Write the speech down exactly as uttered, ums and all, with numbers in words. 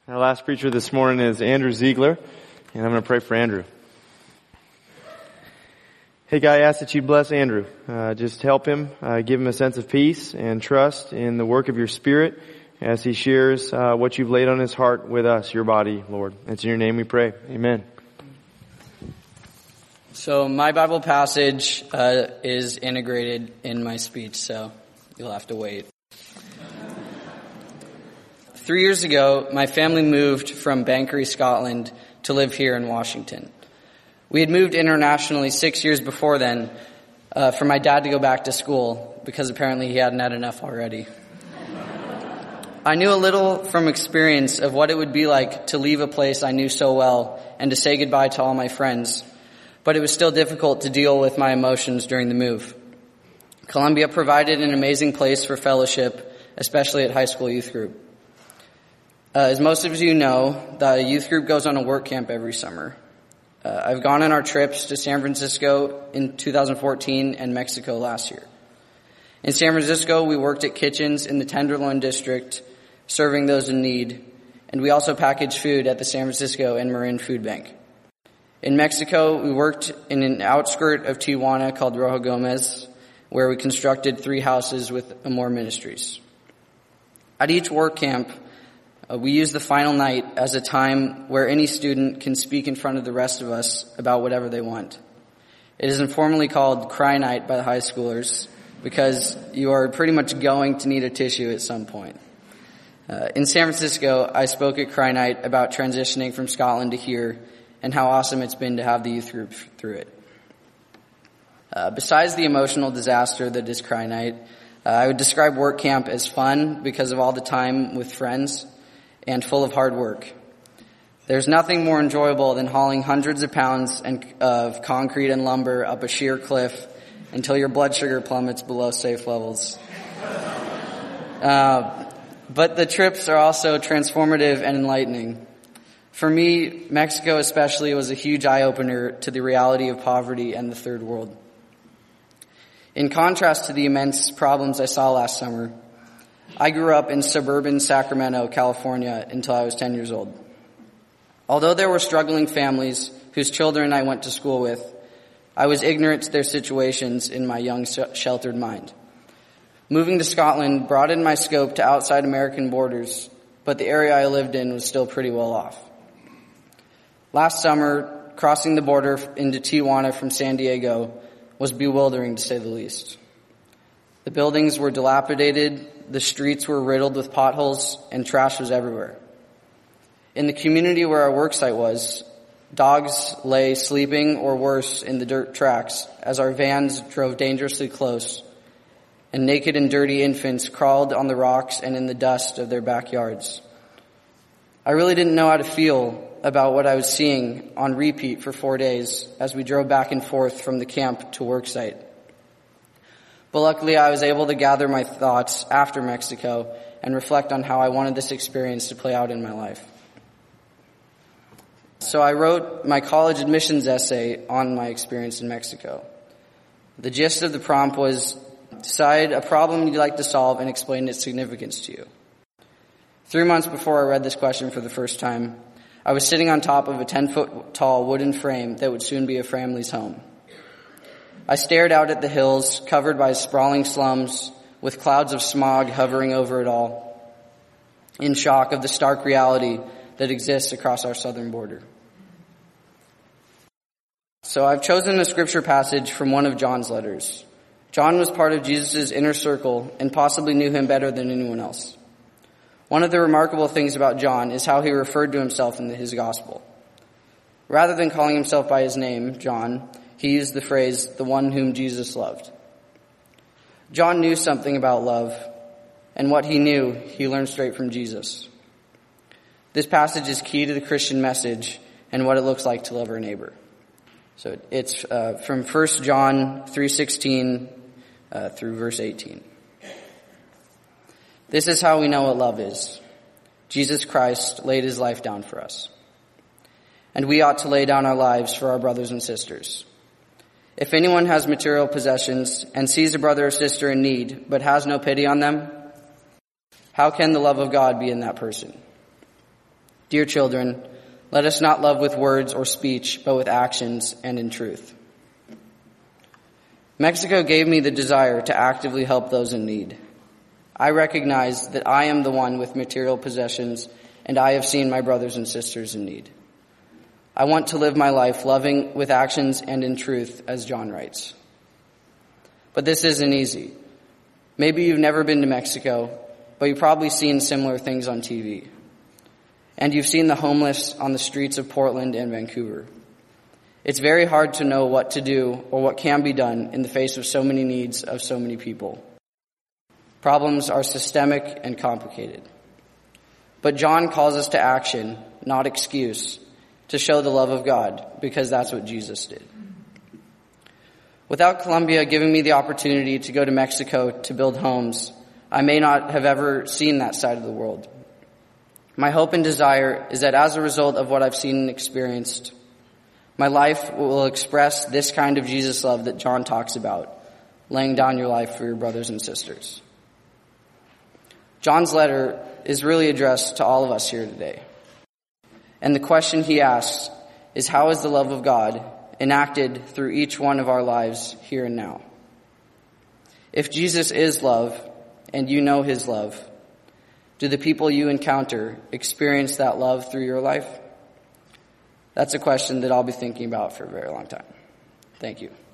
Our last preacher this morning is Andrew Ziegler, and I'm going to pray for Andrew. Hey, God, I ask that you bless Andrew. Uh, just help him, uh, give him a sense of peace and trust in the work of your Spirit as he shares uh, what you've laid on his heart with us, your body, Lord. It's in your name we pray. Amen. So my Bible passage uh, is integrated in my speech, so you'll have to wait. Three years ago, my family moved from Banchory, Scotland, to live here in Washington. We had moved internationally six years before then uh, for my dad to go back to school, because apparently he hadn't had enough already. I knew a little from experience of what it would be like to leave a place I knew so well and to say goodbye to all my friends, but it was still difficult to deal with my emotions during the move. Columbia provided an amazing place for fellowship, especially at high school youth group. Uh, as most of you know, the youth group goes on a work camp every summer. Uh, I've gone on our trips to San Francisco in two thousand fourteen and Mexico last year. In San Francisco, we worked at kitchens in the Tenderloin district, serving those in need, and we also packaged food at the San Francisco and Marin Food Bank. In Mexico, we worked in an outskirt of Tijuana called Rojo Gomez, where we constructed three houses with Amor Ministries. At each work camp, Uh, we use the final night as a time where any student can speak in front of the rest of us about whatever they want. It is informally called Cry Night by the high schoolers because you are pretty much going to need a tissue at some point. Uh, in San Francisco, I spoke at Cry Night about transitioning from Scotland to here and how awesome it's been to have the youth group through it. Uh, besides the emotional disaster that is Cry Night, uh, I would describe work camp as fun because of all the time with friends and full of hard work. There's nothing more enjoyable than hauling hundreds of pounds and, of concrete and lumber up a sheer cliff until your blood sugar plummets below safe levels. Uh, but the trips are also transformative and enlightening. For me, Mexico especially was a huge eye-opener to the reality of poverty and the third world. In contrast to the immense problems I saw last summer, I grew up in suburban Sacramento, California, until I was ten years old. Although there were struggling families whose children I went to school with, I was ignorant to their situations in my young, sheltered mind. Moving to Scotland broadened my scope to outside American borders, but the area I lived in was still pretty well off. Last summer, crossing the border into Tijuana from San Diego was bewildering, to say the least. The buildings were dilapidated, the streets were riddled with potholes, and trash was everywhere. In the community where our work site was, dogs lay sleeping or worse in the dirt tracks as our vans drove dangerously close, and naked and dirty infants crawled on the rocks and in the dust of their backyards. I really didn't know how to feel about what I was seeing on repeat for four days as we drove back and forth from the camp to work site. But luckily, I was able to gather my thoughts after Mexico and reflect on how I wanted this experience to play out in my life. So I wrote my college admissions essay on my experience in Mexico. The gist of the prompt was, decide a problem you'd like to solve and explain its significance to you. Three months before I read this question for the first time, I was sitting on top of a ten-foot tall wooden frame that would soon be a family's home. I stared out at the hills, covered by sprawling slums, with clouds of smog hovering over it all, in shock of the stark reality that exists across our southern border. So I've chosen a scripture passage from one of John's letters. John was part of Jesus' inner circle and possibly knew him better than anyone else. One of the remarkable things about John is how he referred to himself in his gospel. Rather than calling himself by his name, John, he used the phrase, the one whom Jesus loved. John knew something about love, and what he knew, he learned straight from Jesus. This passage is key to the Christian message and what it looks like to love our neighbor. So it's uh, from First John three sixteen uh, through verse eighteen. This is how we know what love is. Jesus Christ laid his life down for us. And we ought to lay down our lives for our brothers and sisters. If anyone has material possessions and sees a brother or sister in need, but has no pity on them, how can the love of God be in that person? Dear children, let us not love with words or speech, but with actions and in truth. Mexico gave me the desire to actively help those in need. I recognize that I am the one with material possessions, and I have seen my brothers and sisters in need. I want to live my life loving with actions and in truth, as John writes. But this isn't easy. Maybe you've never been to Mexico, but you've probably seen similar things on T V. And you've seen the homeless on the streets of Portland and Vancouver. It's very hard to know what to do or what can be done in the face of so many needs of so many people. Problems are systemic and complicated. But John calls us to action, not excuse, to show the love of God, because that's what Jesus did. Without Colombia giving me the opportunity to go to Mexico to build homes, I may not have ever seen that side of the world. My hope and desire is that as a result of what I've seen and experienced, my life will express this kind of Jesus love that John talks about, laying down your life for your brothers and sisters. John's letter is really addressed to all of us here today. And the question he asks is, how is the love of God enacted through each one of our lives here and now? If Jesus is love, and you know his love, do the people you encounter experience that love through your life? That's a question that I'll be thinking about for a very long time. Thank you.